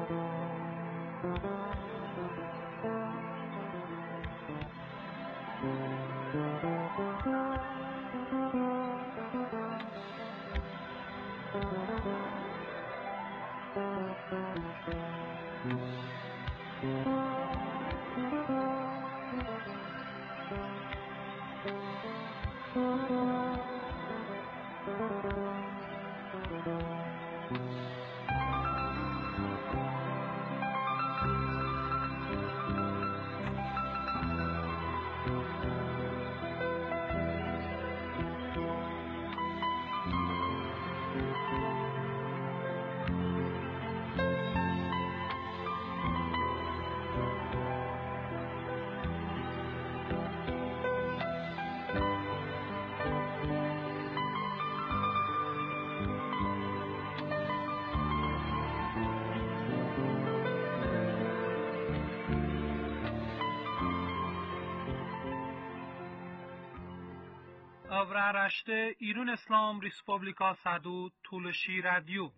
Avraaraşte İran İslam Respublika Sadu Tulshi Radio.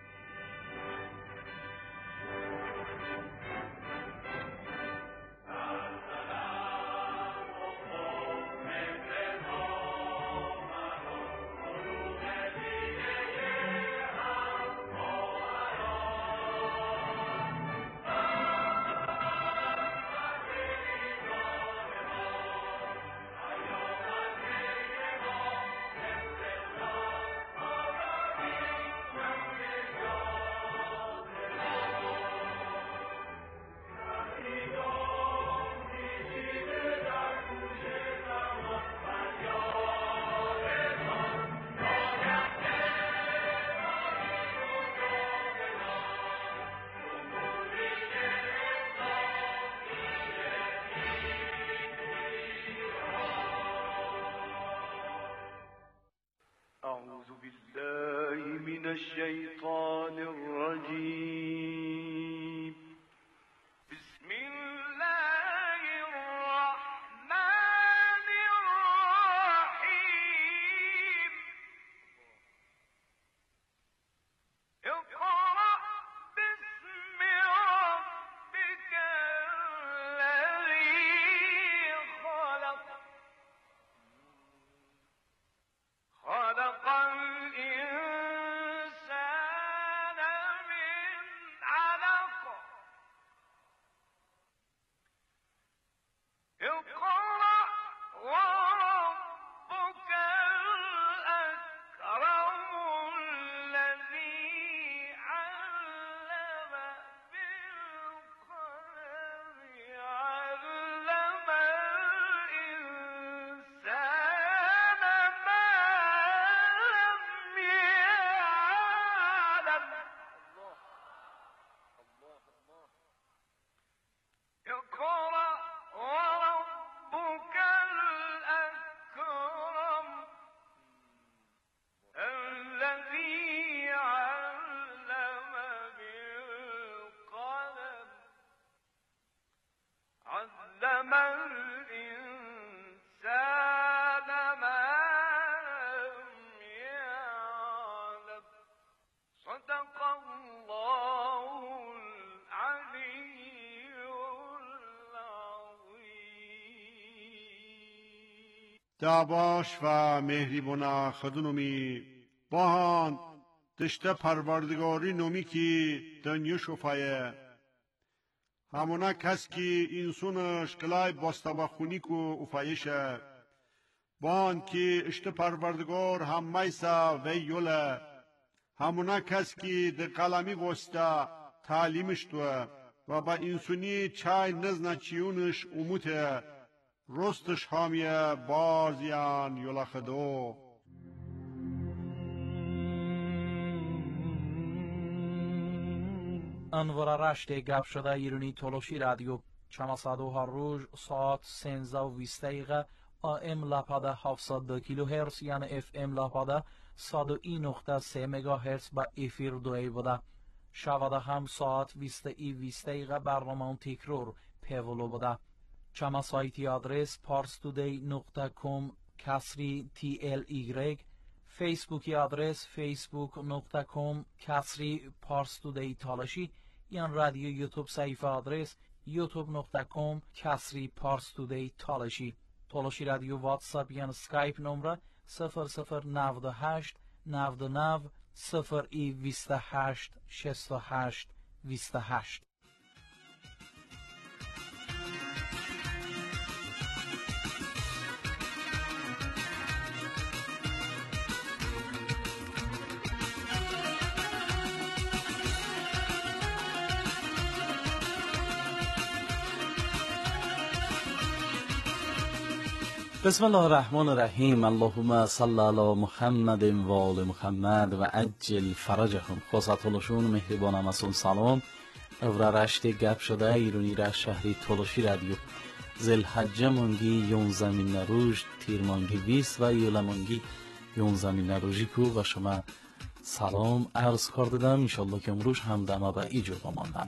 الشيطان الرجيم بسم الله الرحمن الرحيم اقرأ باسم ربك الذي خلق خلق الإنسان من علق اقرأ وربك الأكرم الذي علم بالقلم علم الإنسان ما لم يعلم اقرأ وربك الأكرم الذي علم بالقلم علم الإنسان ما لم يعلم صدق الله العلي العظيم. دعواش و مهریبونا خدونومی باهان دشته پروردگاری نومی کی دنیا شفایه همونا کس کی انسونش کلای باستابا خونی کو افایشه بان کی اشته پروردگار هم میسا و یوله همونا کس کی ده قلمی وستا تعلیمش تو و با انسونی چای نزنا چیونش اموته رستش حامیه بازیان یولا خدو انوار رشت گپ شده ایرانی تولوشی رادیو چماسادو هر روز ساعت 13:20 دقیقه AM لپاده 702 کیلوهرتز یعنی FM لپاده 101.3 مگاهرتز با افیر دوی بوده شواده هم ساعت 20:20 دقیقه برنامه تکرار پیولو بوده چما سایتی آدرس parstoday.com کسری TLY فیسبوکی آدرس facebook.com کسری parstoday تالشی یان رادیو یوتیوب صحیفه آدرس youtube.com/parstoday تالاشی رادیو واتساپ یان سکایپ نمره 0098 99 28 68 28. بسم الله الرحمن الرحیم. اللهم صل علی محمد و آل محمد و عجل فرجهم. خواستالشون مهربان مسون سلام. اورا رشت گپ شده ایرانی را شهری تولشی رادیو زلحجه مانگی 11 روز تیر مانگی 20 و یوله مانگی 11 روزی کو و شما سلام عرض کردم. انشالله که امروز هم دما به ایجو بماندم.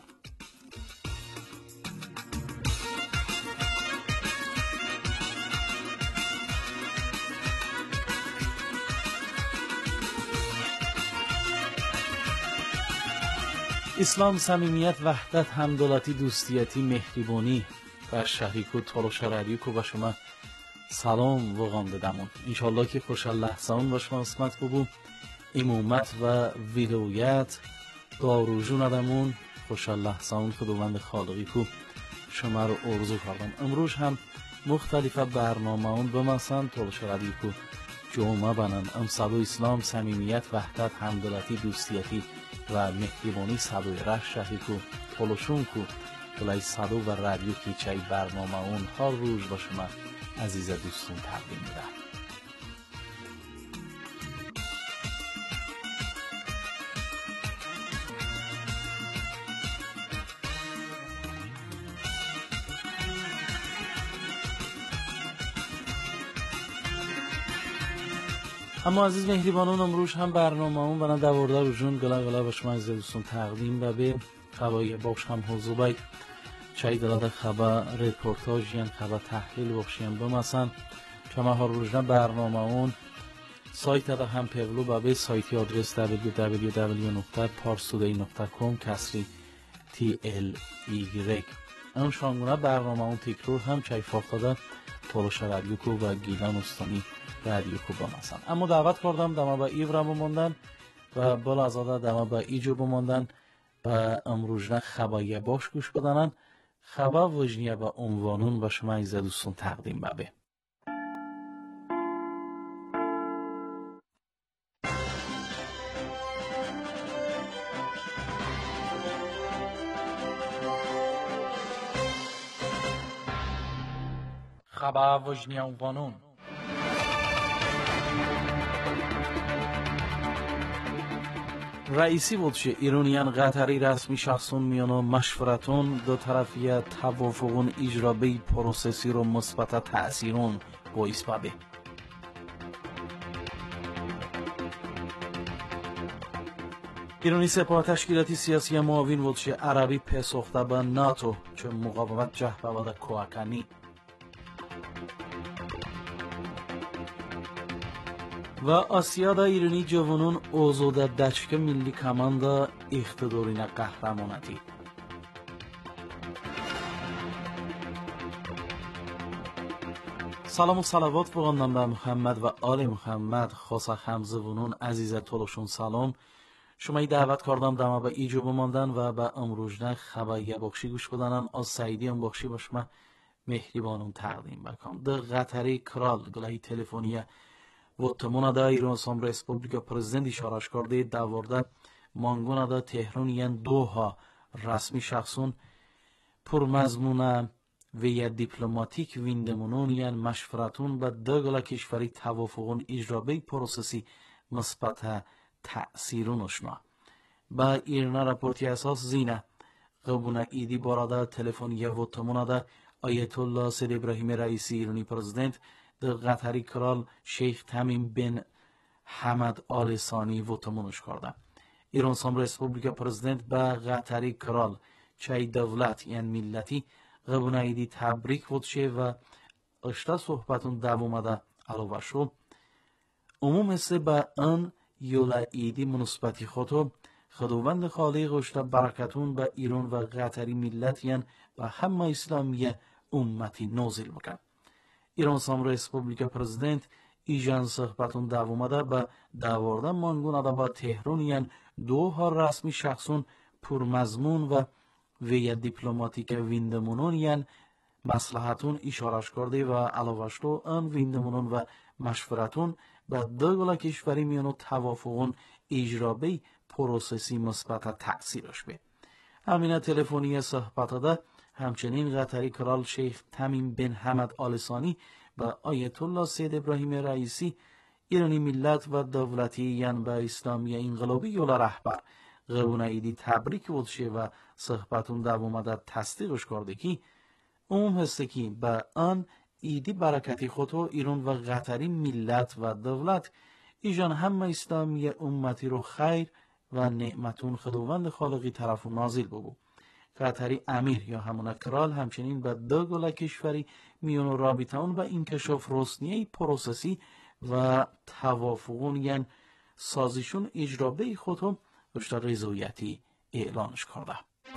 اسلام، صمیمیت، وحدت، همدلتی، دوستیتی، مهربانی و شهریک و تالوش رادیو کو به شما سلام وقام دادمون. انشالله که خوشحال لحظان با شما اسمت ببو امامت و ولایت داروجون ادمون خوشحال لحظان خداوند خالقی کو شما رو آرزو کردم. امروز هم مختلف برنامه اون بمسن تالوش رادیو کو جمعه بنن امصد اسلام، صمیمیت، وحدت، همدلتی، دوستیتی و مهربانی صدوی رش شهری کو تلوشون کو کلای صدو و رادیو کی چای برنامه اون هر روز با شما عزیز دوستون تقدیم میدم. اما عزیز مهربانان امروز هم برنامه اون بنا دوارده روزون گلا با شما عزیز دوستون تقدیم و به خبای باش هم حضور باید چای دلاده خبر رپورتاج یعنی خبر تحلیل بخشیم بمسن چما هر روزنا برنامه اون سایت دا هم پولو و به سایتی آدرس www.parstoday.com /TLY اون شانگونه برنامه اون تکرور هم چای فاقده تالوش رادیو کو و گیلان استانی رادیو کو بمسن. اما دعوت کردم دما با ایورا بماندن و بالا ازاده دما با ایجو بماندن و امروزنا خبای باش گوش بدنن. خبر وجنیه با عنوانون با شما عزیز دوستون تقدیم به خبر وجنیه عنوانون. رئیسی بود که ایرانیان قطری رسمی شخصون میانو مشورتون دو طرفیه توافقون اجرابی پروسسی رو مثبت تأثیرون با اسبابه. ایرانی سپاه تشکیلاتی سیاسی معاون بود که عربی پسخته به ناتو که مقاومت جهبه و کوکانی و آسیا دا ایرانی جوانون اوزوده دچک ملی کماندا اقتدارین قهرمانتی. سلام و صلوات بگندم به محمد و آل محمد. خاصه همزبونون عزیز تولشون سلام. شما ای دعوت کردم دما به ایجو بماندن و به امروزنه خبری بخشی گوش بدنن از سعیدی هم بخشی با شما مهربانون تقدیم بکنم. ده قطری کرال گلهی تلفنیه و تمونا دا ایران سام ریسپوبلیکا پرزیدنت اشارش کرده دوارده مانگونا دا تهران ین دوها رسمی شخصون پرمضمونه و یا دیپلماتیک ویندمونون ین مشورتون با دگلا کشوری توافقون اجرابی پروسسی مثبت تأثیرون اشنا با ایرنا راپورتی اساس زینه قبونه ایدی باراده تلفنیه و تمونا دا آیت الله سید ابراهیم رئیسی ایرانی پرزیدنت در قطری کرال شیخ تمیم بن حمد آل ثانی و تمونش کرده. ایران سام ریسپوبلیکا پرزیدنت با قطری کرال چای دولت یعنی ملتی قبونه ایدی تبریک بودشه و اشتا صحبتون دوامده علاوه شد. عموم است با ان یولا ایدی مناسبتی خودو خداوند خالق اشتا برکتون به ایران و قطری ملتین و همه اسلامی امتی نازل بکن. ایران سام ریسپوبلیکا پرزیدنت ایجان صحبتون دوامده به دوارده مانگون ادا با تهرانیان دوها رسمی شخصون پرمضمون و وی دیپلماتیک ویندمونونیان مصلحتون اشارش کرده و علاوه‌اشتو ان ویندمونون و مشورتون به دوگلا کشوری میانو توافقون اجرابی پروسسی مثبت تأثیرش به. همین تلفنی صحبت ده همچنین قطری کرال شیخ تمیم بن حمد آل ثانی و آیت الله سید ابراهیم رئیسی ایرانی ملت و دولتی یان به اسلامی انقلابی یولا رهبر قربون ایدی تبریک بودشه و صحبتون دوامده تصدیقش کرده که هسته که به آن ایدی برکتی خودو ایران و قطری ملت و دولت ایجان همه اسلامی امتی رو خیر و نعمتون خداوند خالقی طرف نازل ببو. قطری امیر یا همون کرال همچنین به دوگلا کشوری میون رابطه اون و انکشاف رسنیه پروسسی و توافقون یعنی سازیشون اجرابه خودم داشته رضایتی اعلانش کرده.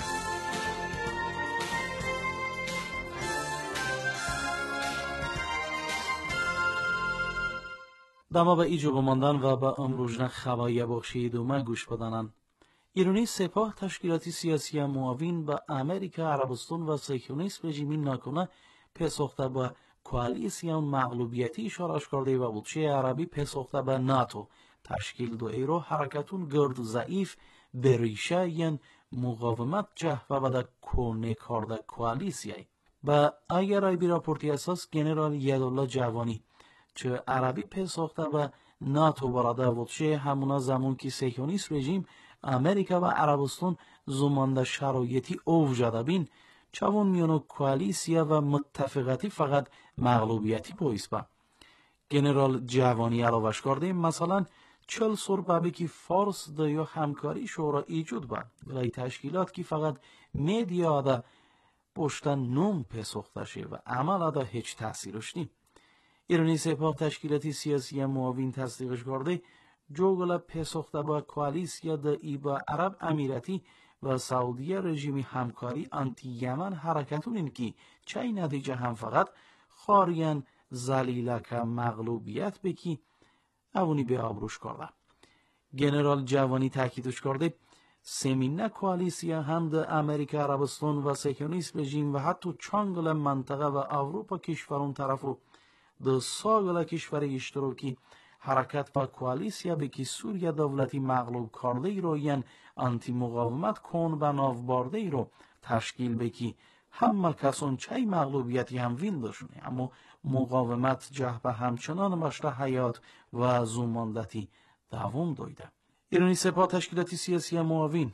دما به ایجو بماندن و به امروزن خبایی بخشی دومه گوش بدنن. ایرانی سپاه تشکیلاتی سیاسی معاون به امریکا، عربستان و صهیونیسم رژیمی ناکنه پسخته به کوالیسیون مغلوبیتی اشارش کرده و بودشه عربی پسخته به ناتو تشکیل دو ایرو حرکتون گرد ضعیف بریشه ین مقاومت جه و بده کنه کرده کوالیسیه. به اگر رای راپورتی اساس جنرال یدالله جوانی چه عربی پسخته به ناتو براده بودشه همونا زمان که صهیونیسم رژیم امریکا و عربستان زمانده شرایطی اوجده بین چون میانو کوالیسیا و متفقتی فقط مغلوبیتی باعث با. جنرال جوانی علاوش کرده مثلا 40 سربابی که فارس ده یا همکاری شورا ایجود با ولی تشکیلات که فقط میدیا ده پشتن نوم پسخته شه و عمل ده هیچ تأثیرش نیم. ایرانی سپاه تشکیلاتی سیاسی معاون تصدیقش کرده جوگل پسخته با کوالیسیا ده ای با عرب امیراتی و سعودی رژیمی همکاری آنتی یمن حرکتون این که چای نتیجه هم فقط خاریان زلیلک مغلوبیت بکی اونی به آبروش کرده. جنرال جوانی تاکیدش کرده سمینه کوالیسیا هم ده امریکا، عربستان و صهیونیسم رژیم و حتی چانگل منطقه و اروپا کشورون طرفو ده ساگل کشور اشتراکی حرکت با کوالیسیا به که سوریه دولتی مغلوب کرده ای رو یعنی آنتی مقاومت کن به ناو برده ای رو تشکیل بکی همه کسان چای مغلوبیتی هم وین داشونه اما مقاومت جهبه همچنان مشته حیات و زوماندتی دوام دایده. ایرانی سپاه تشکیلاتی سیاسی معاون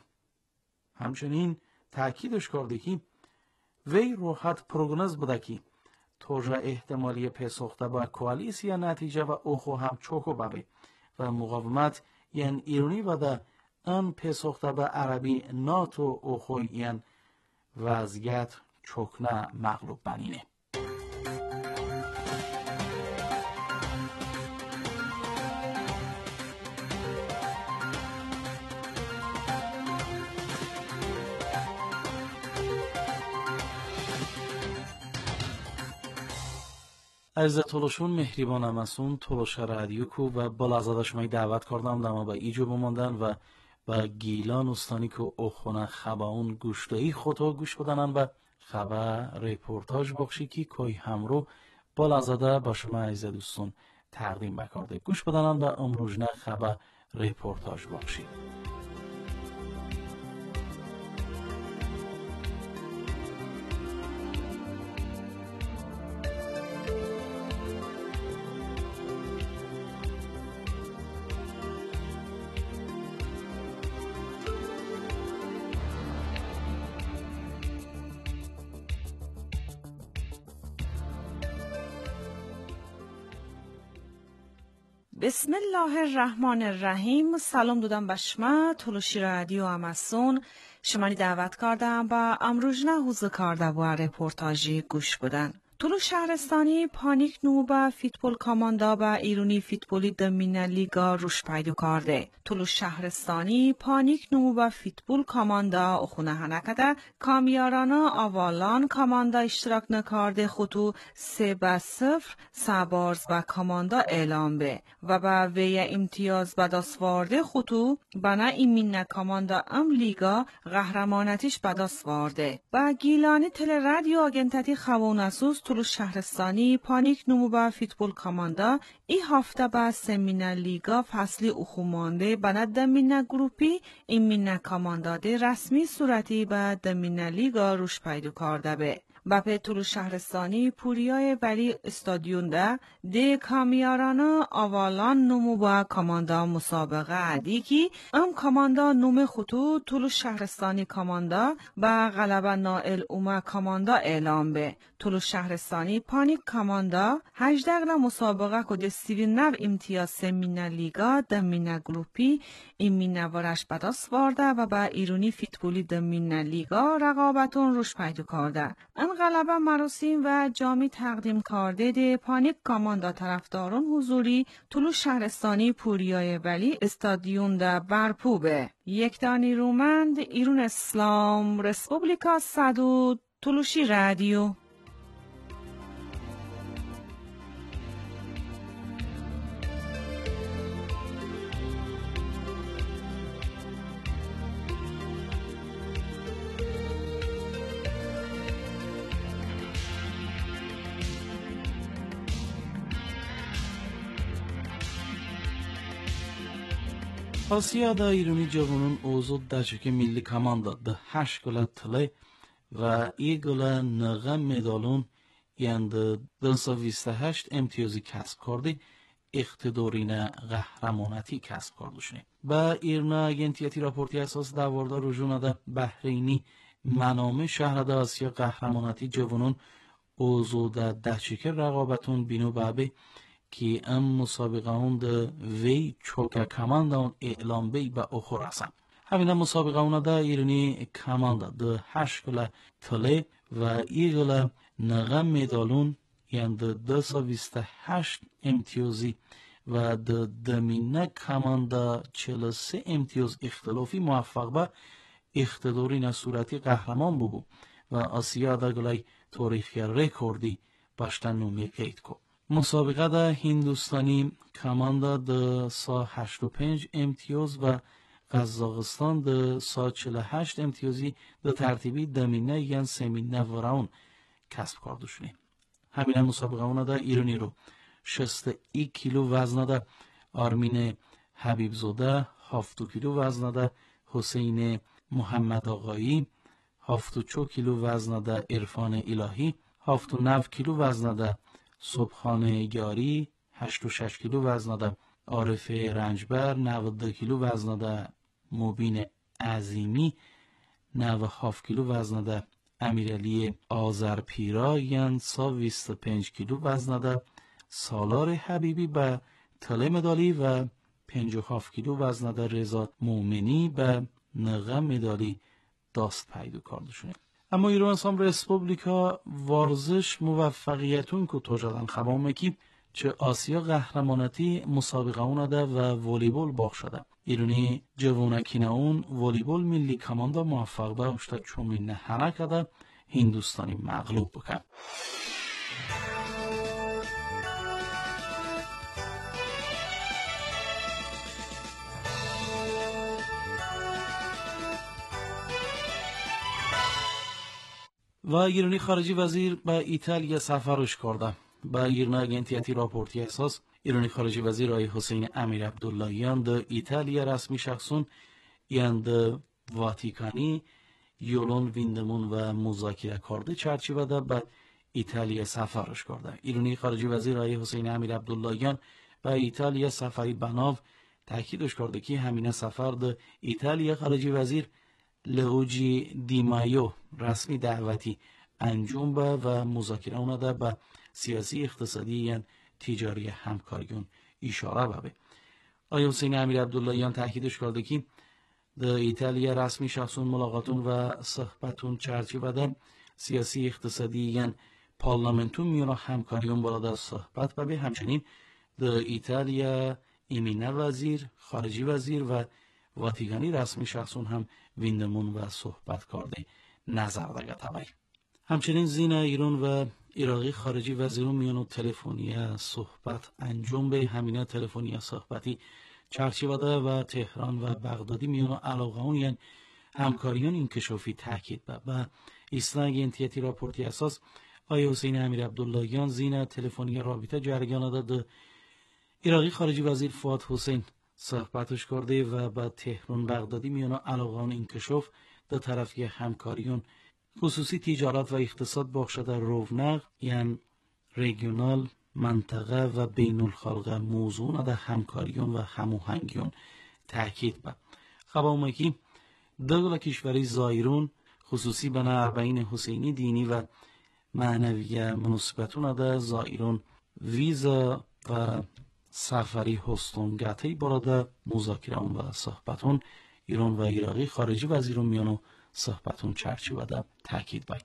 همچنین تأکیدش کرده که وی روحت پروگنوز بوده که توجه احتمالی پسخته با کوالیسیا نتیجه و اوخو هم چوکو ببه و مقاومت یعنی ایرانی و ده ان پسخته با عربی ناتو اوخو یعنی وضعیت چوکنه مغلوب بنینه. از تلوشون مهریبان امسون تلوش رادیو کو و بالا از شما دعوت کردم دما با ایجو بماندن و با گیلان استانی که اخونه خباون گوشتایی خودو گوش بدنن و خبر ریپورتاج بخشی که کوی همرو بالا زده با شما عزیز دوستون تقدیم بکرده گوش بدنن و امروزنه خبر ریپورتاج بخشی. بسم الله الرحمن الرحیم. سلام دادم به شما تلوشی رادیو امسون شمانی دعوت کردم با امروزنه حوزه کرده و رپورتاجی گوش بدن. طلو شهرستانی پانیک نو با فیتبول کاماندا با ایرونی فیتبولی دمینه لیگا روش پیدا کرده. طلو شهرستانی پانیک نو با فیتبول کاماندا اخونه هنکده کامیارانا آوالان کاماندا اشتراک نکرده خودو 3-0 سبارز و کاماندا اعلام به و با وی امتیاز بداسوارده خودو بنا ایمین کاماندا ام لیگا قهرمانتیش بداسوارده. با گیلانی تل رادیو آگنتتی خوانسوز طلو شهرستانی پانیک نمو با فیتبول کاماندا ای هفته با سمینه لیگا فصلی اخومانده بنا دمینه گروپی ایمین کاماندا ده رسمی صورتی با دمینه لیگا روش پیدا کرده به. با په طلو شهرستانی پوریای ولی استادیون ده کامیارانا آوالان نمو با کاماندا مسابقه عدی کی ام کاماندا نوم خطو طلو شهرستانی کاماندا با غلبه نائل اومه کاماندا اعلام به. طلو شهرستانی پانیک کاماندا 18 مسابقه کده 39 امتیاز سمینه لیگا دمینه گروپی ایمینه ورش بداس وارده و با ایرونی فیتبولی دمینه لیگا رقابتون روش پیدا کرده. غلبه مراسم و جامی تقدیم کرده ده پانیک کاماندا طرفداران حضوری طلو شهرستانی پوریای ولی استادیون ده برپو به. یکتانی رومند ایرون اسلام رسپوبلیکا صدو تلوشی رادیو. Asiyada ایرانی جوانان اوزو دچک ملی کاماندا ده 8 گل تله و 1 گل نغم مدالون یند 228 امتیازی کسب کرده اقتدارین قهرمانتی کسب کردشونه. با ایرنا اگنتیتی راپورتی اساس دوارده رجوع ده بحرینی منامه شهر ده آسیا قهرمانتی جوانان اوزو ده دچک رقابتون بینو بابه که ام مسابقه اون ده وی چوکه کاماندا اون اعلام بی با اخور هستن. همین مسابقه اون ده ایرانی کاماندا ده 8 گل تله و 1 گل نغم مدالون یعنی ده 228 امتیازی و ده دمینه کاماندا 43 امتیاز اختلافی موفق به اقتداری نصورتی قهرمان بگو و آسیا ده گلای تاریخی رکوردی باشتن نومی قید کو. مسابقه ده هندوستانی کاماندا ده 85 امتیاز و قزاقستان ده 48 امتیازی ده ترتیبی دمینه یعنی سمینه وراون کسب کرده شده. همین مسابقه اون ده ایرانی رو 61 کیلو وزن ده آرمین حبیب زاده، 7 کیلو وزن ده حسین محمد آقایی، 74 کیلو وزن ده عرفان الهی، 79 کیلو وزن ده صبحان یاری، 86 کیلو وزن ده عارف رنجبر، 92 کیلو وزن ده مبین عظیمی، 97 کیلو وزن ده امیرعلی آذرپیرا یعنی 25 کیلو وزن ده سالار حبیبی به طلا مدالی و 57 کیلو وزن ده رضا مومنی به نغم مدالی دست پیدا کرده شده. اما ایران اسلام رسپوبلیکا ورزش موفقیتون که توجدن خبامه که چه آسیا قهرمانتی مسابقه اون ده و والیبال باخ شده. ایرانی جوانکین اون والیبال ملی کاماندا موفق به اشتا چومین حرکه ده هندوستانی مغلوب بکن. و ایرانی خارجی وزیر به ایتالیا سفرش کرده. با ایرنا اگنتیتی راپورتی اساس ایرانی خارجی وزیر آقای حسین امیر عبداللهیان ده ایتالیا رسمی شخصون یند واتیکانی یولون ویندمون و مذاکره کرده چرچیوه ده به ایتالیا سفرش کرده. ایرانی خارجی وزیر آقای حسین امیر عبداللهیان به ایتالیا سفری بناو تاکیدش کرده که همین سفر ده ایتالیا خارجی وزیر لوجی دیمایو رسمی دعوتی انجام به و مذاکره اون ده به سیاسی اقتصادی یعنی تجاری همکاریون اشاره به. آقای حسین امیر عبداللهیان تاکیدش کرده که در ایتالیا رسمی شخصون ملاقاتون و صحبتون چرچی بدن سیاسی اقتصادی یعنی پارلمنتون میونه همکاریون بالا صحبت و به همچنین در ایتالیا ایمینه وزیر خارجی وزیر و واتیکانی رسمی شخصون هم ویندمون و صحبت کرده نظر دگه تبایی. همچنین زین ایران و عراقی خارجی وزیرون میانو تلفنی صحبت انجام به همینه تلفنی صحبتی چرچیواده و تهران و بغدادی میانو علاقه اون یعنی همکاریان انکشافی تاکید و ایسلاگ انتیتی راپورتی اساس آیه حسین امیر عبداللهیان زین تلفنی رابطه جریان داده عراقی خارجی وزیر فؤاد حسین صحبتش کرده و با تهران بغدادی میانو علاقه اون انکشاف در طرفی همکاریون خصوصی تجارت و اقتصاد بخشده رونق یعنی ریگیونال منطقه و بین الخلقه موضوع در همکاریون و هماهنگیون تاکید با خبامکی دول کشوری زایرون خصوصی بنا اربعین حسینی دینی و معنوی مناسبتون در زایرون ویزا و سفری هستون گتی براده مذاکران و صحبتون ایران و عراقی خارجی وزیرون میانو صحبتون چرچی و در تاکید باید.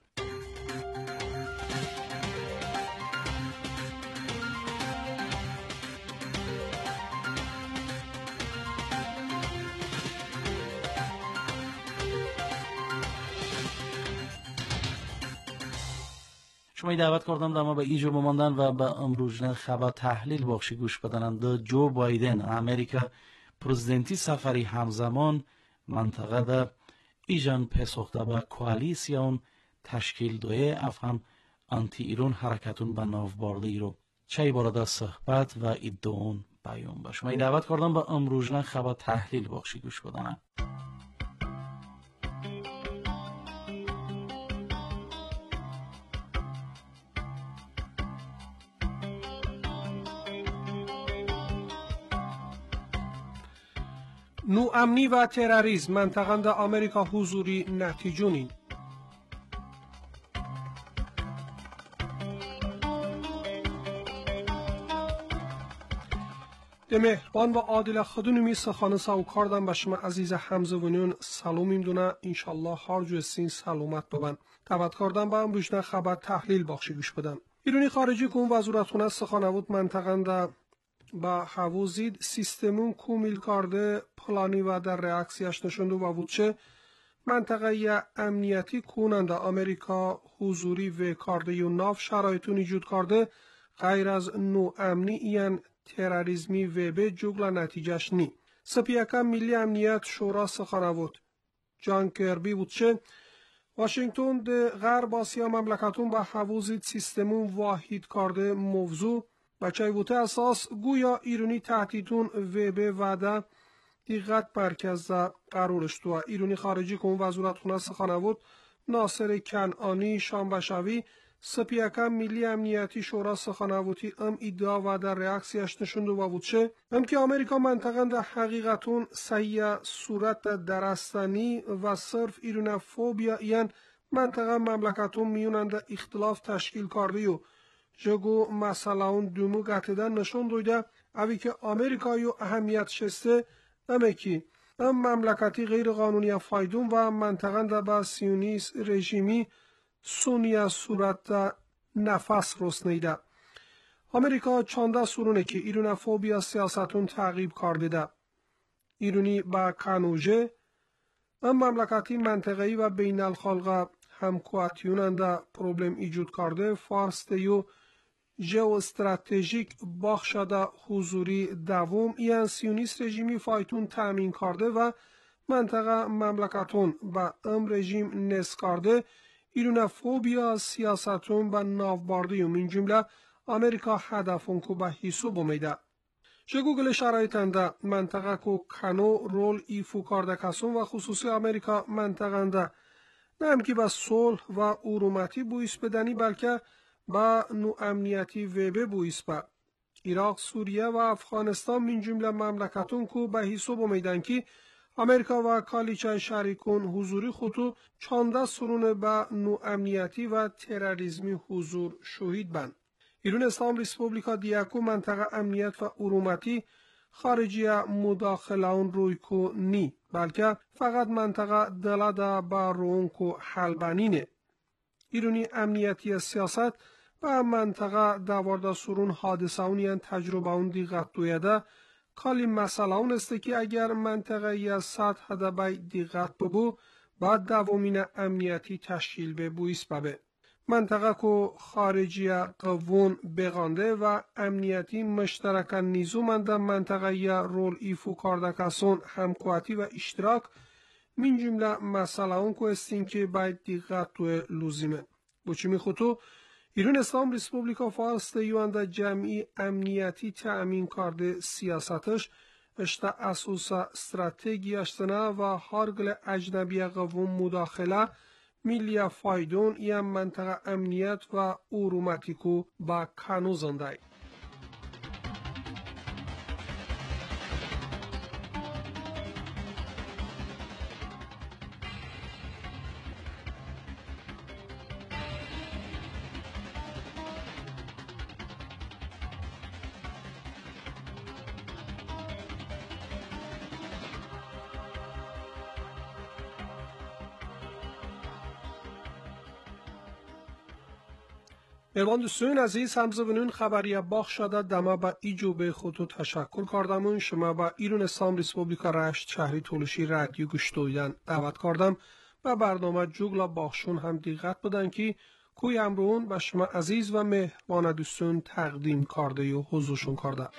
شما دعوت کردم در ما به ایجو بماندن و به امروزنه خبر تحلیل بخشی گوش بدنند. جو بایدن امریکا پرزیدنتی سفری همزمان منطقه در ایجان پسخته با کوالیسیون تشکیل دوی افهم انتی ایران حرکتون به نافبارده ای رو چه بارده صحبت و ادعون بیان با شما دعوت کردم به امروزنه خبر تحلیل بخشی گوش بدنند. نوامنی و تروریسم منطقه آمریکا حضوری نتیجونین. مهربان و عادل خودونمی سخانه ساو کردم به شما عزیز همزبانیون سلامیم دونه انشالله هر جو سین سلامت ببن. دعوت کردم با امروزنه خبر تحلیل بخشی گوش بدن. ایرانی خارجی کن وزارتخانه سخانه بود منطقه با حوزید سیستمون کومیل کرده پلانی و در ریاکسیش نشونده و بود چه منطقه امنیتی کننده آمریکا حضوری و کرده و ناف شرایطون ایجود کرده غیر از نو امنی این تروریسمی و به جگل نتیجهش نی. سپیاکا ملی امنیت شورا سخانه بود جان کربی بود چه واشنگتن ده غرب آسیا مملکتون با حوزید سیستمون واحد کرده موضوع بچه بوده اساس گویا ایرانی تهدیدون و به وعده دقت مرکز قرارش تو ایرانی خارجی کن وزارتخانه سخانه بود ناصر کنعانی شانبشوی سپیاکا ملی امنیتی شورا سخانه بودی ادعا و در ریاکسیش نشونده و بود چه که آمریکا منطقه در حقیقتون صحیح صورت درستانی و صرف ایران فوبیا این منطقه مملکتون میونند اختلاف تشکیل کرده و جگو مسئله اون دومو گتیدن نشون دویده اوی که آمریکایی و اهمیت شسته که مملکتی غیر قانونی فایدون و منطقه در با سیونیست رژیمی سونی صورت نفس رسنیده. آمریکا چانده سرونه که ایران فوبیا سیاستون تعقیب کرده ده. ایرانی با کنوژه مملکتی منطقه‌ای و بین الخلق همکواتیوننده پروبلم ایجود کرده فارس دیو ژئو استراتژیک باخشاده حضوری دوم این سیونیست رژیمی فایتون تامین کرده و منطقه مملکتون با رژیم نس کرده ایران فوبیا سیاستون با نافبارده و من جمله آمریکا هدفون که به حساب میده. گوگل شرایطنده منطقه که کنو رول ایفو کرده کسون و خصوصی آمریکا منطقه نه هم که با صلح و ارومتی بویس بدنی بلکه با نو امنیتی وبه بویس با عراق، سوریه و افغانستان من جمله مملکتون که به حساب میدن که آمریکا و کالیچه شریکون حضوری خودو چانده سرون با نو امنیتی و تروریسمی حضور شهید بند. ایران اسلام ریسپوبلیکا دیاکو منطقه امنیت و ارومتی خارجی مداخله اون روی کو نی بلکه فقط منطقه دلاده با رون کو حلبانینه. ایرانی امنیتی سیاست و منطقه دوارده سورون حادثه اونیان تجربه اون دیقت دویده کالی مسئله اون است که اگر منطقه یا سطح ده بای دیقت ببو بعد دوامین امنیتی تشکیل به بویس ببه. منطقه که خارجی قوون بغانده و امنیتی مشترکان نیزومنده منطقه یا رول ایفو کاردکاسون همکواتی و اشتراک من جمله مسئله اون که استین که باید دیقت توی لوزیمه. بچه می خطو ایران اسلام ریسپوبلیکا فارس یوانده جمعی امنیتی تأمین کرده سیاستش اشتا اساس استراتژیش سنه و هرگل اجنبی قوم مداخله میلیا فایدون یا منطقه امنیت و اوروماتیکو با کانو زنده. مهربان دوستان عزیز همزبانان خبری باخ شده دما با ایجو به خودتو تشکر کردم شما با ایران اسلام ریسپوبلیکا رشت شهری تولشی رادیو گوش دادن دعوت کردم و برنامه جوگلا باخشون هم دقت بدن که کوی امرون به شما عزیز و مهربان دوستان تقدیم کرده و حضورشون کرده.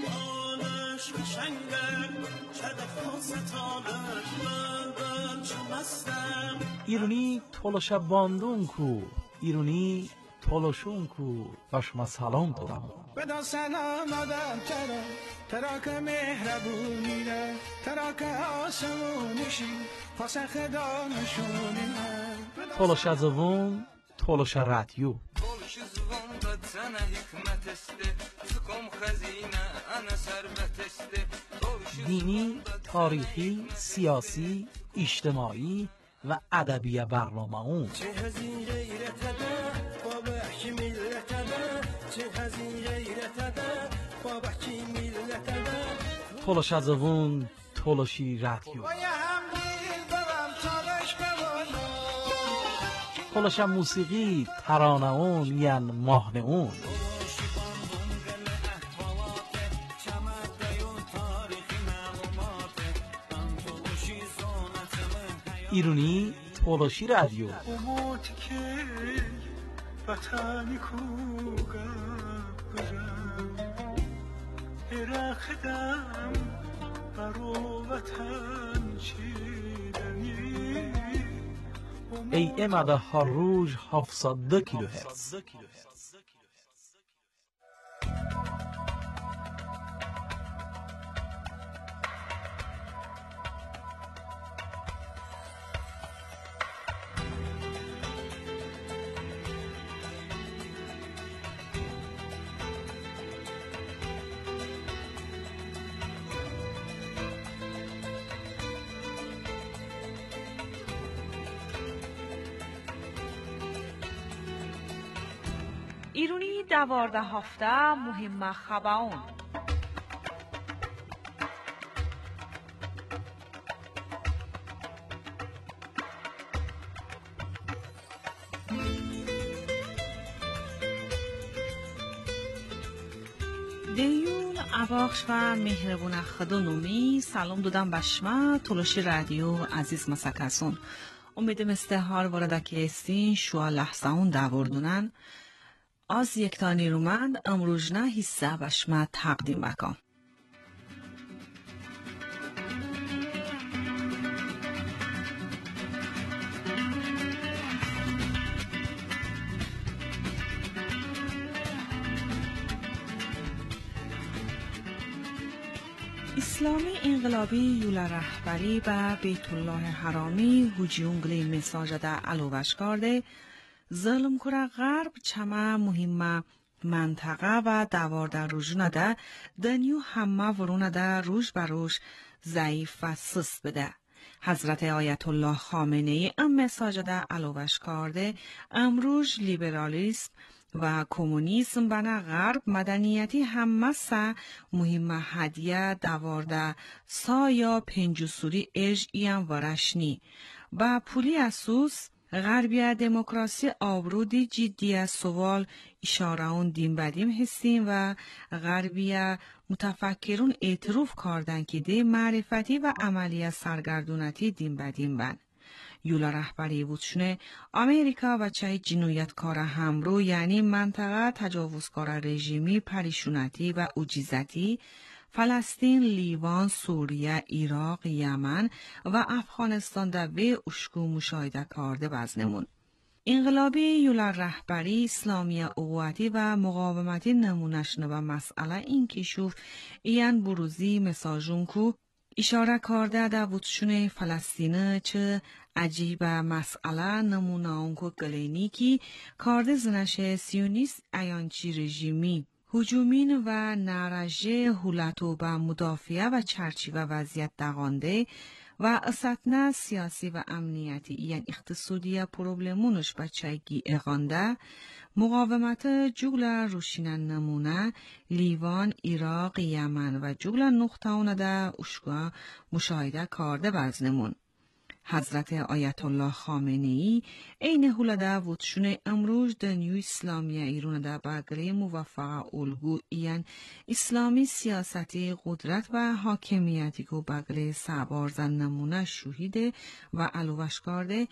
ایرانی تولش باندون کو ایرانی تولشون کو و شما سلام دارم. بدا سلام آدم ترا که مهربونی نه ترا که آسمونشی پاس خدا نشونی نه تولش زبون تولش رادیو تولش زبون داد سنه حکمت استه سکم خزینه انا ثروت استه دینی، تاریخی، سیاسی، اجتماعی و ادبی برنامه اون تولش از اون تولشی رادیو تولش موسیقی ترانه اون یعن ماهنه اون ایرانی تولشی رادیو وطنی کو گبرم ارخدم برو وطن چیدنی ای امده هر روز 702 کیلوهرتز ایرونی 12 هفته مهم خباون دیون عباخش و مهربون خدونومی سلام دادم به شما تولشی رادیو عزیز مسکسون امیدم استهار وارده که استین شوا لحظه اون دوردونن از یک تا نیرومند امروز نه حصه به شما تقدیم بکن. اسلامی انقلابی یولا رهبری به بیت الله حرامی هجوم مساج ده علوش کرده ظلم کره غرب چما مهمه منطقه و دوارده روژونه ده دنیو همه ورونه ده روش بروش ضعیف و سست بده. حضرت آیت الله خامنه ای ام مساج ده علوش کرده امروز لیبرالیسم و کمونیسم بنا غرب مدنیتی همه سه مهمه هدیه دوارده سا یا پنجو سوری اج ایم ورشنی با پولی اسوس غربیه دموکراسی آبرودی جدی از سوال اشارهون دین بدیم هستیم و غربیه متفکرون اعتراف کردن که ده معرفتی و عملی سرگردونتی دین بدیم بن. یولا رهبری بودشونه امریکا و چای جنایتکار همرو یعنی منطقه تجاوزکار رژیمی پریشونتی و اوجیزتی فلسطین، لیوان، سوریه، عراق، یمن و افغانستان در وی اشکو مشاهده کرده بزنمون. انقلابی یولا رهبری اسلامی قوتی و مقاومتی نمونشنه و مسئله این کشوف این بروزی مساجون کو اشاره کرده در وطشون فلسطینه چه عجیب مسئله نمونه اونکو گلینی که کارده زنش سیونیست ایانچی رژیمی هجومین و نرجه حولتو به مدافعه و چرچیوه وضعیت دقانده و اسطنه سیاسی و امنیتی این اقتصادی پروبلمونش بچهگی اقانده مقاومت جگل روشینن نمونه لیوان، عراق، یمن و جگل نقطهونه ده اشگاه مشاهده کرده بزنمون. حضرت آیت الله خامنه‌ای این هولده وطشون امروز دنیو اسلامی ایرون ده برگره موفق الگو این اسلامی سیاستی قدرت و حاکمیتی که برگره سعبارزن نمونه شوهیده و علوش کرده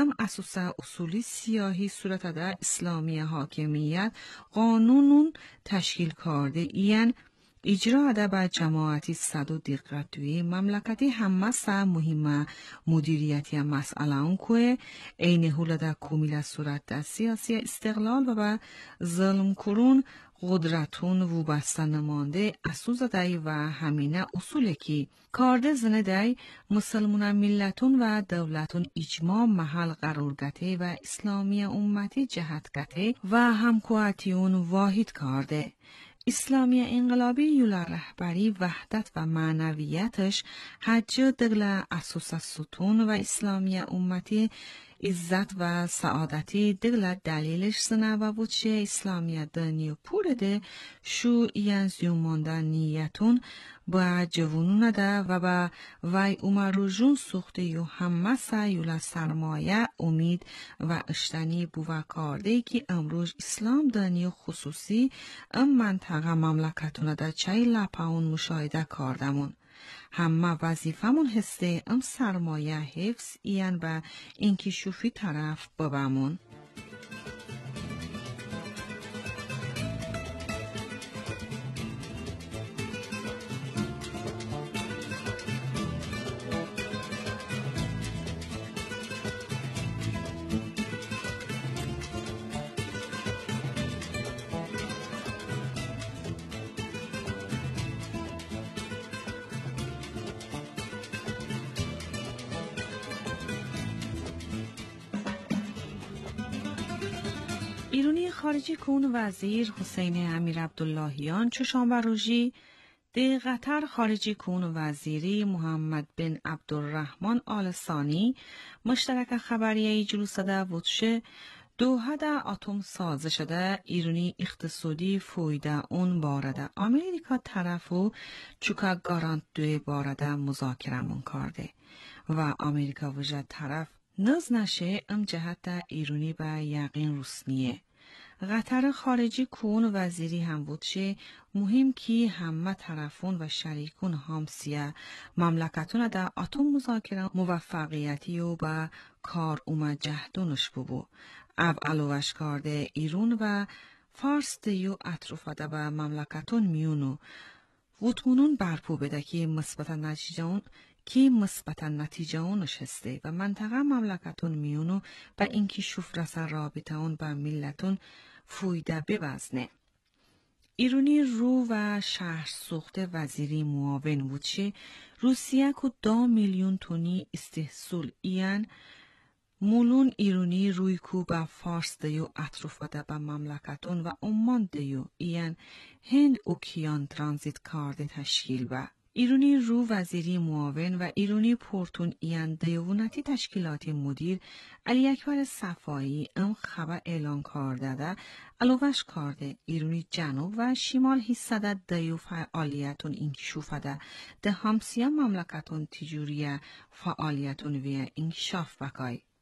اساسا اصولی سیاهی صورت ده اسلامی حاکمیت قانونون تشکیل کرده این اجرا ادب جماعتی صد و دقت توی مملکتی همه سا مهمه مدیریتی مسئله اون که این هولده کمیل صورت در سیاسی استقلال و به ظلم کرون قدرتون و بستن نمانده اسوز دای و همینه اصوله که کارده زنه دای مسلمون ملتون و دولتون اجماع محل قرار گته و اسلامی امتی جهت گته و همکواتیون واحد کرده. اسلامی انقلابی یولا رهبری وحدت و معنویتش حج دگل اساس ستون و اسلامی امتی عزت و سعادتی دگل دلیلش سنه و بودشه اسلامی دنیو پورده شو این زیومانده نیتون با جوونون ده و با وی امروجون سخته یو همه سیولا سرمایه امید و اشتنی بوه کرده که امروز اسلام دنیو خصوصی منطقه مملکتونه ده چای لپاون مشاهده کردمون. همه وظیفمون هسته سرمایه حفظ این با اینکه شوفی طرف ببمون. ایرانی خارجی کون وزیر حسین امیر عبداللهیان چشانبه روژی ده قطر خارجی کون وزیری محمد بن عبدالرحمن آل ثانی مشترک خبریه جلوس ده وطشه دوحه ده آتوم سازه شده ایرانی اقتصادی فویده اون بارده امریکا طرفو چوکا گارانت دوی بارده مذاکره من کرده و امریکا وجه طرف نز نشه جهت ایرانی به یقین روسنیه. قطر خارجی کون وزیری هم بودشه مهم کی همه طرفون و شریکون همسیه مملکتون در آتوم مذاکره موفقیتی و با کار اومد جهدونش ببو. او علوش کرده ایران و فارس دیو اطرافده به مملکتون میونو وطمونون برپو بده که مثبت نتیجه اونش هسته و منطقه مملکتون میونو با اینکه شوف رسا رابطه اون با ملتون فویده ببزنه. ایرانی رو و شهر سوخت وزیری معاون بودشه روسیه که 2 میلیون تونی استحصول این مولون ایرانی روی کو با فارس دیو اطرافده با مملکتون و عمان دیو این هند اوکیان ترانزیت کارده تشکیل با. ایرانی رو وزیری معاون و ایرانی پورتون این دیوونتی تشکیلات مدیر علی اکبر صفایی خبر اعلان کرده ده علاوش کرده ایرانی جنوب و شمال حصه دیو فعالیتون انکشاف ده همسیه مملکتون تجوری فعالیتون و انکشاف بکای.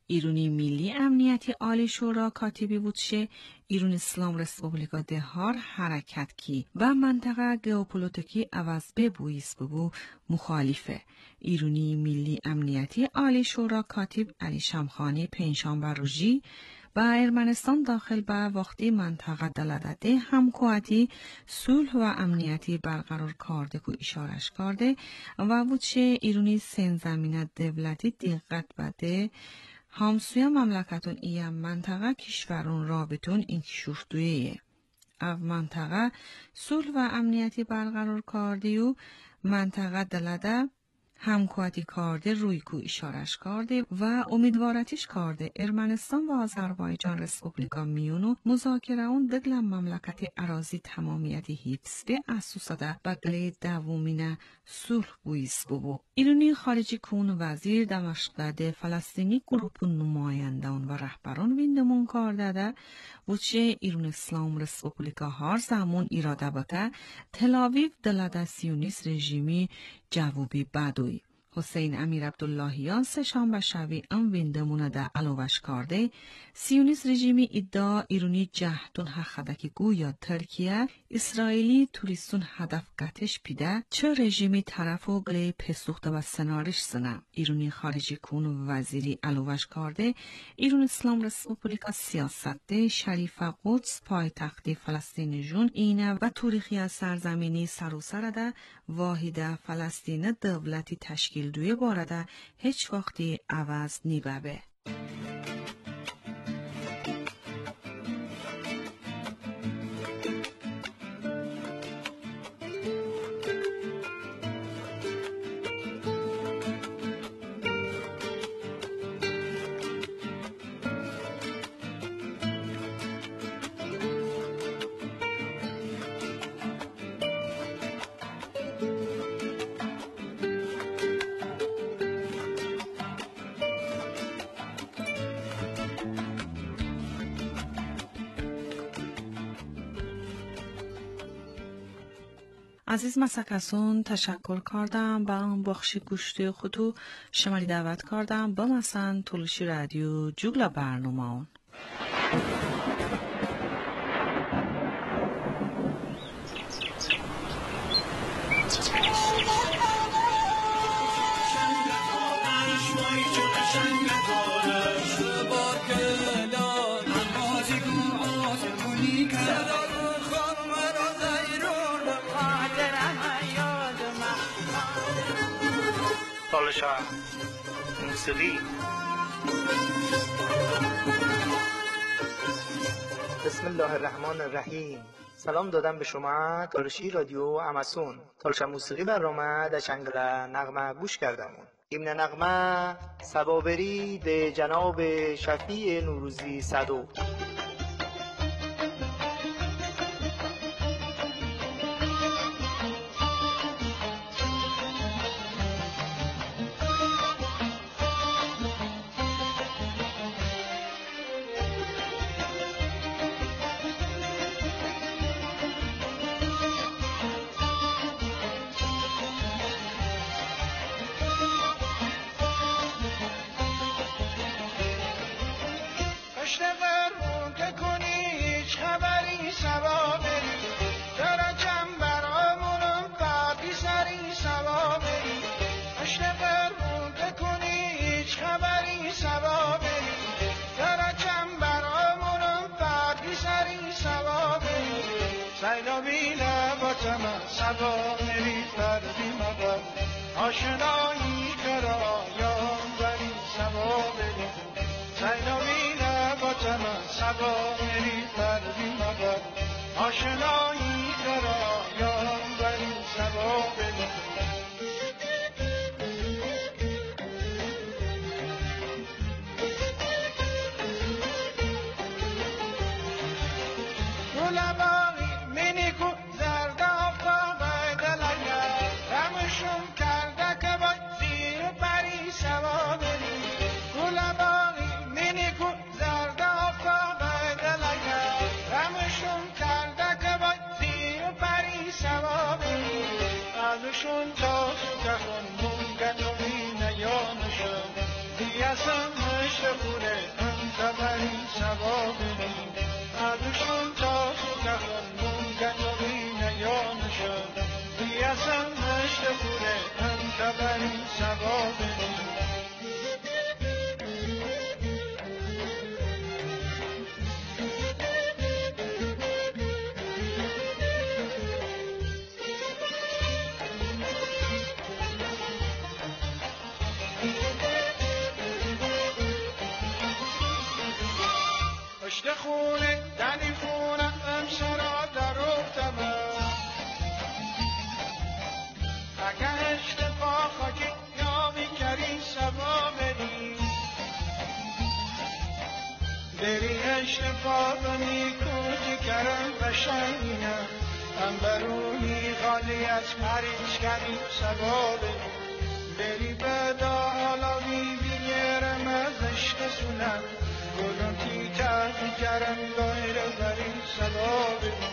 ایرونی ملی امنیتی عالی شورا کاتبی بودشه ایرون اسلام رسپوبلیکا دهار حرکت کی و منطقه گئوپولیتیکی عوض ببویس ببو مخالفه. ایرونی ملی امنیتی عالی شورا کاتب علی شمخانی پنجشنبه روزی با ارمنستان داخل به وقتی منطقه دلدده همکواتی صلح و امنیتی برقرار کرده که اشارش کرده و بودشه ایرونی سن زمینه دولتی دقت بده همسوی مملکتون ایم منطقه کشورون رابطون این کشوفتویه. او منطقه صلح و امنیتی برقرار کرده و منطقه دلده همکواتی کرده روی کو اشارش کرده و امیدوارتش کرده ارمنستان و آذربایجان رسپوبلیکا میونو مذاکره اون دگل مملکت اراضی تمامیتی حفظ به اساساده بگلی دومینه صلح بویس ببو. ایرانی خارجی کون وزیر دمشق داده فلسطینی گروپ نمایندان و رهبران ویندمون کرده ده وچه ایران اسلام رسپوبلیکا هر زمان ایراده بکه تل آویو دلده سیونیست رژیمی جوابی بدوی. حسین امیر عبداللهیان سه‌شنبه شبی ام ویندمونه ده علاوش کرده سیونیست رژیمی ادعا ایرانی جهتون حقدکی گویا ترکیه اسرائیلی توریستون هدف قتش پیده چه رژیمی طرف و گلی پسوخته و سنارش سنه. ایرانی خارجی کون وزیری علاوش کرده ایران اسلام رسپوبلیکا سیاست ده شریف قدس پایتخت فلسطین جون اینه و تاریخی از سرزمینی سروسر ده واحد فلسطین دولتی تشکیل دوی بارده هیچ وقتی عوض نیبه. عزیز مسکسون تشکر کردم با اون بخشی گوشتی خودو شمالی دعوت کردم با مثلا تولوشی رادیو جوگلا برنامه اون. تالشا موسیقی. بسم الله الرحمن الرحیم. سلام دادم به شما تالشی رادیو اماسون. تالشا موسیقی برنامه در چنگل نغمه گوش کردمون. ایمن نغمه سبابری ده جناب شفیع نوروزی صدو. آشنایی کرایان بری سوا بری سیلامی نباتم سوا بری بری مبر آشنایی کرایان بری سوا بری شون تا سکهون مونگن و بینیانشون دیاسم مشت خونه ببری سبا بری پشت خونه دنی خونه امشرا در افتبه اگه اشتفا خاکی یا بیکری سبا بری بری اشتفا بمی کوچی کرم قشنگینه هم برونی خالی از پریش کری سبا بری بری بدا حالا بیرم از عشق سونم گلون تیتر بیکرم دایره بری سبا بری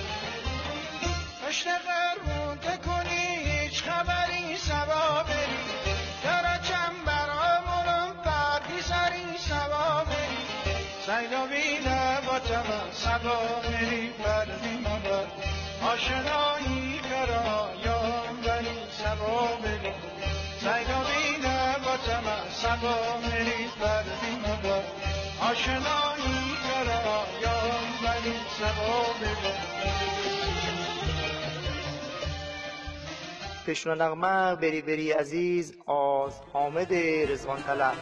پشت قرمون تکنی هیچ خبری سبا بری درچم برامونم پردی سری سبا بری سیلابی نباتم سبا بری بردی مبر آشنایی کرایم بری سبا بری سیلابی نباتم سبا بری بردی مبر آشنایی کرایم بری سبا بری پیشون نغمه بری بری عزیز از حامد رضوان طلب.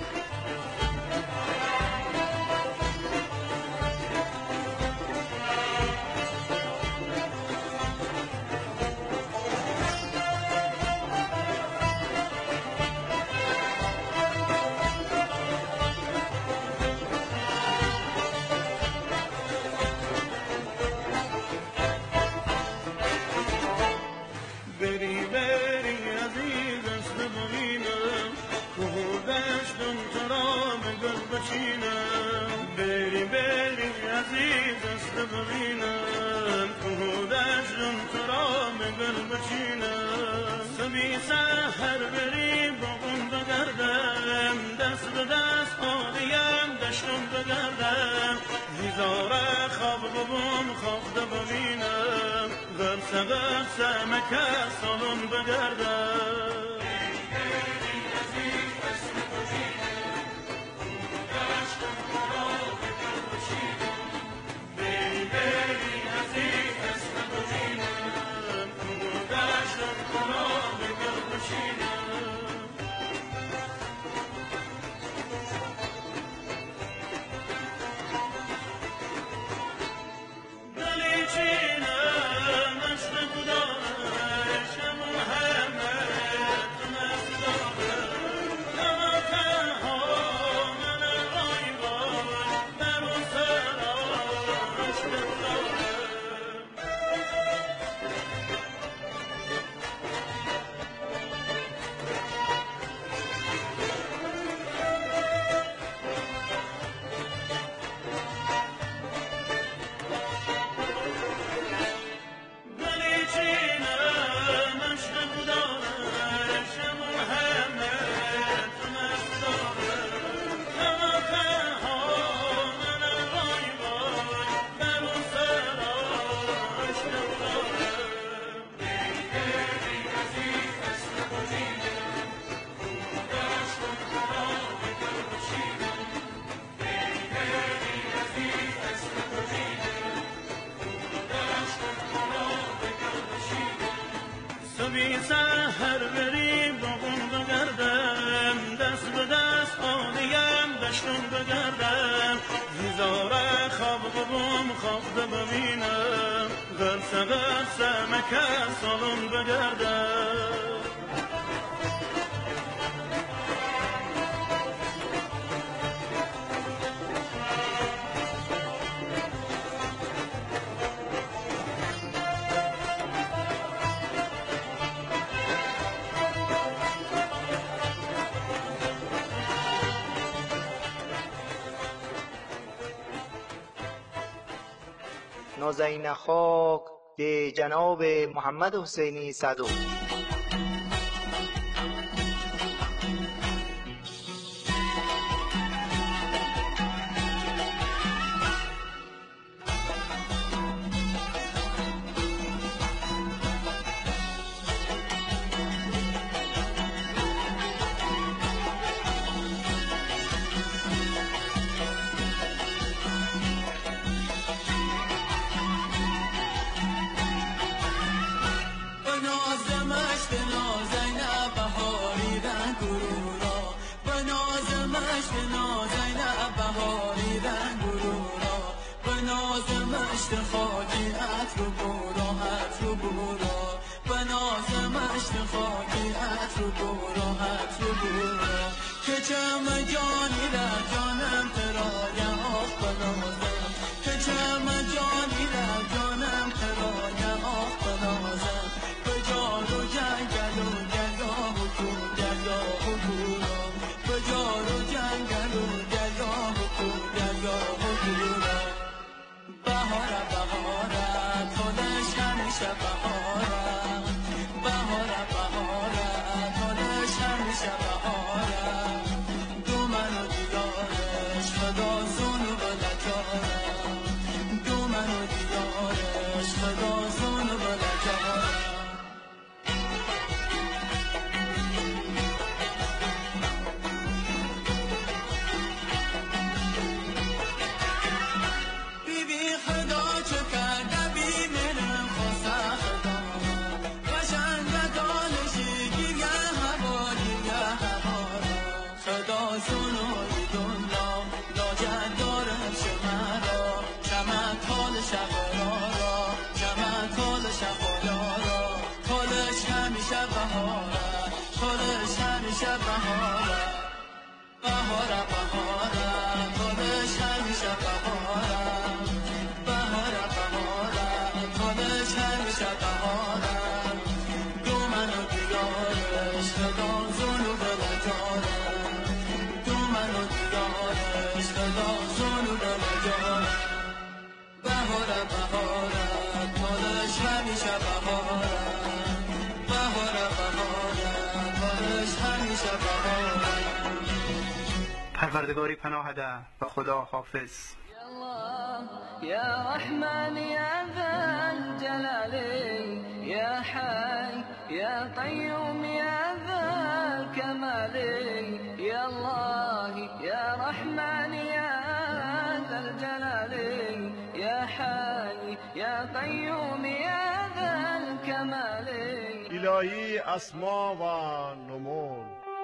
نازنین خاک به جناب محمد حسینی صدوق. مشت خاکی عطر و برا عطر و برا به ناز مشت خاکی عطر و برا عطر و برا که چم جانی را جانم ترایا آخ بنازم که چم جانی را جانم ترایا آخ بنازم به جار و جنگل و گرداه و کور گرداه و کورم به جار و جنگل و گرداه و کور گرداه و کورم بهاره بهاره تولش همیشه بهاره بهاره بهاره تولش همیشه بهاره دو من و دیدارش خدا زون و بلکارم دو من و دیدارش خدا زون و بلکارم بیبی خدا چو کرده بیمرم خواسته خدا قشنگه دانشی گیگه هوا گیگه هوا خدا زنوی دنیا لاجد دارم شمرا چمن کال شبالا را چمن کال شبالا را کالش همیشه بهاره کالش همیشه بهاره بهاره بهاره کالش همیشه بهاره بهاره بهاره کالش همیشه بهاره دو من و دیارش خدا زون و بلجارم دو من و دیارش خدا زون و بلجارم بهاره بهاره کالش همیشه بهاره بهاره بهاره کالش همیشه بهاره پروردگاری پناه ده و خدا حافظ. يا رحمن يا ذا الجلال يا حي يا قيوم يا ذا الكمال يا الله يا رحمن يا ذا الجلال يا حي يا قيوم يا ذا الكمال الهی اسما و نمون.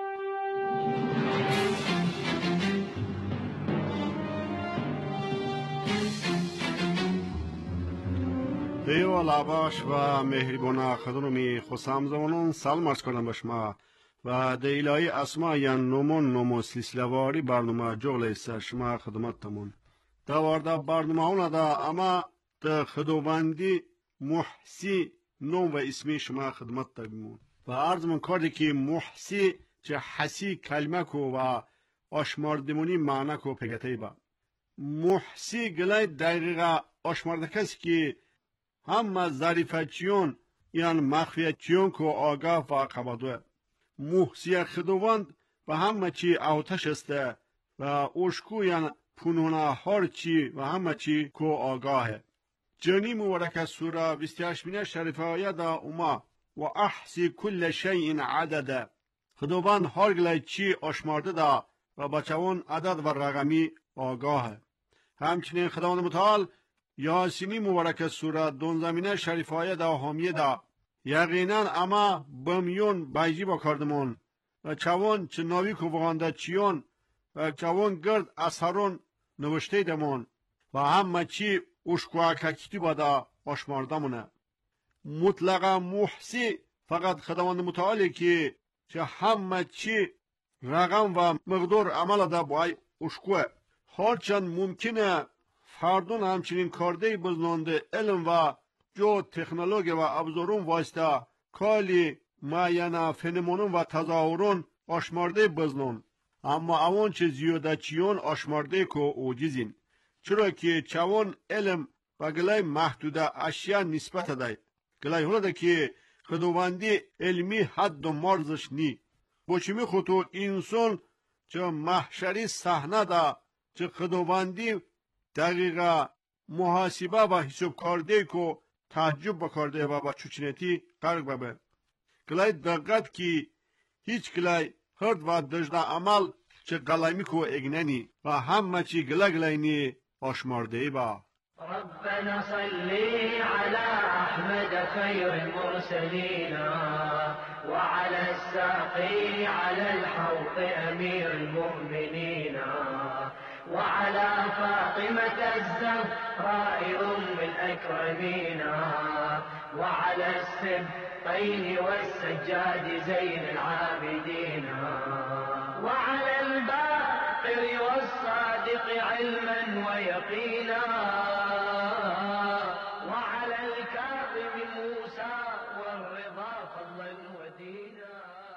دیو لاباش و مهربان خدمتی خسام زمانون سلام عرض کردم به شما و دی الهی اسما یا نمون سلسله‌واری برنامه جغل است شما خدمتتون دوارده برنامه اون دا اما د خداوندی محسی نام و اسمی شما خدمت تبیمون و عرض من کردی که محسی چه حسی کلمه کو و آشماردمونی معنی کو پگتی با محسی گلای دقیقه آشمارده کسی که هم ظریفتیون یعنی مخفیتیون که آگاه و قبادوه محسی خداوند و همه چی آتش است و اوشکو یعنی پنونه هر چی و همه چی که آگاهه جنی مبارک سوره 28 شریفه آیه اوما و احسی کل شیء عدده خداوند هر گله چی آشمارده دا و بچوان عدد و رقمی آگاهه همچنین خداوند متعال یاسینی مبارک سوره 12 شریفه آیه حامیه دا یقینا اما بمیون بیجی با کردمون و چوان چه ناوی که بغانده چیون و چوان گرد اثرون نوشته دمون و همه چی اشکوه ککیتی بادا آشمارده مونه مطلقا محسی فقط خداوند متعالی که چه همه چی رقم و مقدار عمل دا باید اشکوه هرچند ممکنه فردون همچنین کارده بزنانده علم و جو تکنولوژی و ابزارون واسطه کالی معینه فنمونون و تظاهرون آشمارده بزنون اما اوان چه زیاده چیون آشمارده که اوجیزین چرا که چوان علم و گلای محدوده اشیا نسبت ده گلای هلده که خداوندی علمی حد و مرزش نی بچمی خطو انسان چه محشری صحنه ده چه خداوندی دقیقه محاسبه و حساب کرده که تعجب بکرده و با چوچنتی قرق ببه گلای دقت که هیچ گلای هرد و دجده عمل چه گلامی که اگننی و همه چی گلگلینی آشمارده با ربنا صلي على أحمد خير المرسلين وعلى الساقي على الحوض أمير المؤمنين وعلى فاطمة الزهراء أم الأكرمين وعلى السبطين والسجاد زين العابدين وعلى الباقر والصادق علما ويقينا وعلى الكاظم موسى والرضا فضلا ودينا.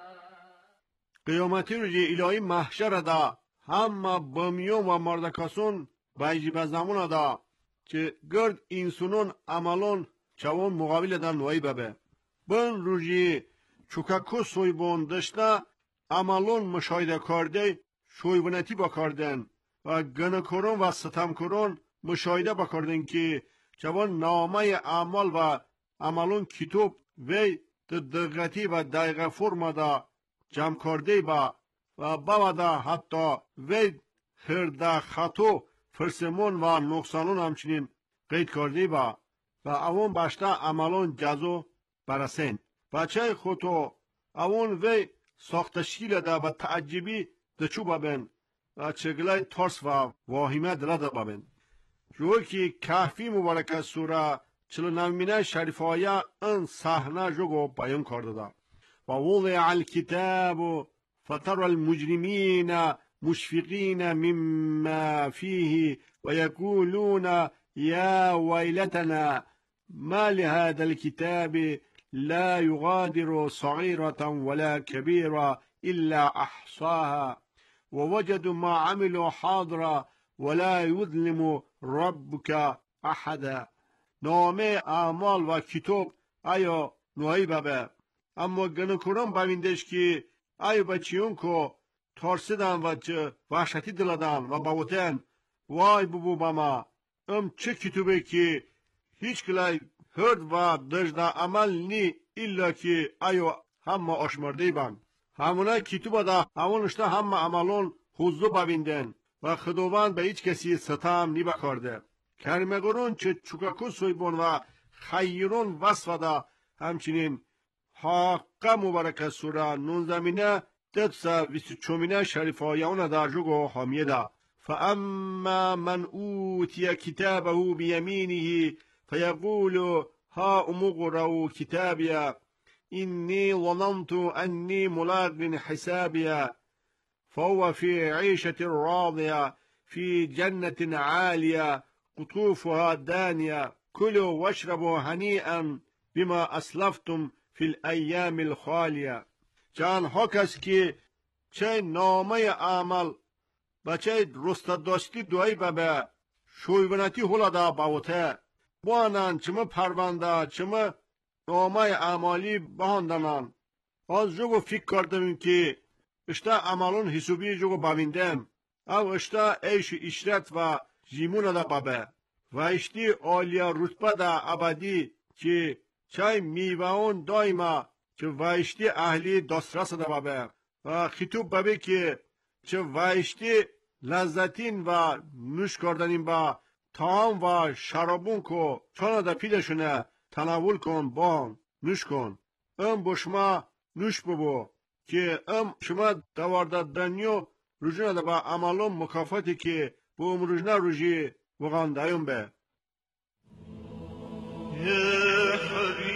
قیامتی روزی الهی محشر دا همه بمیون و مردکاسون بایجی به زمان دا که گرد اینسونون عملون چوان مقابل دا نوعی ببه بن روزی چوکاکو سویبون داشته عملون مشاهده کرده شویبونتی با کردن و گناهکاران و ستمکاران مشاهده با کردن که چوان نامه اعمال و عملون کتاب وی دقتی و دقیقه فرما دا جمع کرده با و بعدا حتی وی خرده خطو فرسمون و نقصانون همچنین قید کرده با و اون باشته عملون جزو برسین بچه خودو اون وی ساختشکیل ده و تعجبی دچو ببین و چگلای ترس و واهمه دلده ببین جوی که کهفی مبارک سوره 49 شریف آیه این صحنه جوگو بیان کرده ده و وضع الكتاب فترى المجرمين مشفقين مما فيه ويقولون يا ويلتنا ما لهذا الكتاب لا يغادر صغيرة ولا كبيرة إلا أحصاها ووجدوا ما عملوا حاضرا ولا يظلم ربك أحدا. نامه اعمال و کتاب آیا نوعی ببه اما گناهکاران ببیندش که ای بچیون کو ترسیدن و چه وحشتی دلدن و باوتن وای ببو بما چه کتابه که هیچ کلای هرد و دجده عمل نی ایلا که ایو همه آشمارده بان همونه کتابه دا همونشته همه عملون حضو ببیندن و خداوند به هیچ کسی ستم نی بکارده کرمگرون چه چوکاکو سویبون و خیرون وصفه دا همچنین حقا مبارک سوره 19 تدسا 24 شریف آیه در جوگو حامیه دا فاما من اوتی کتابه بیمینه فیقول ها امقرأوا کتابیا اینی ظننت انی ملاق حسابیا فهو في عيشة راضية في جنة عالية قطوفها دانية كلوا واشربوا هنيئا بما أسلفتم فی الایام الخالیه چند کس که چه نامه عمل و چه رستداشتی دوی به شویبنتی هلادا باوته بانن چمه پرونده چمه نامه عمالی بهاندنان از جوگو فکر کردم که اشتا عملون حسابی جوگو ببیندم او اشتا ایش اشرت و جیمون دا بابه و اشتی عالیا رتبه دا ابدی که چای میوهون دایما چه وایشتی اهلی دسترس دا بابه و خطوب بابه که چه وایشتی لذتین و نوش کردنین با تام و شرابون کو چون دا پیدشونه تناول کن بان نوش کن بشما نوش ببو که شما دوارده دنیو رجونه دا با عملون مکافاتی که با رجونه رجی وغان دایم به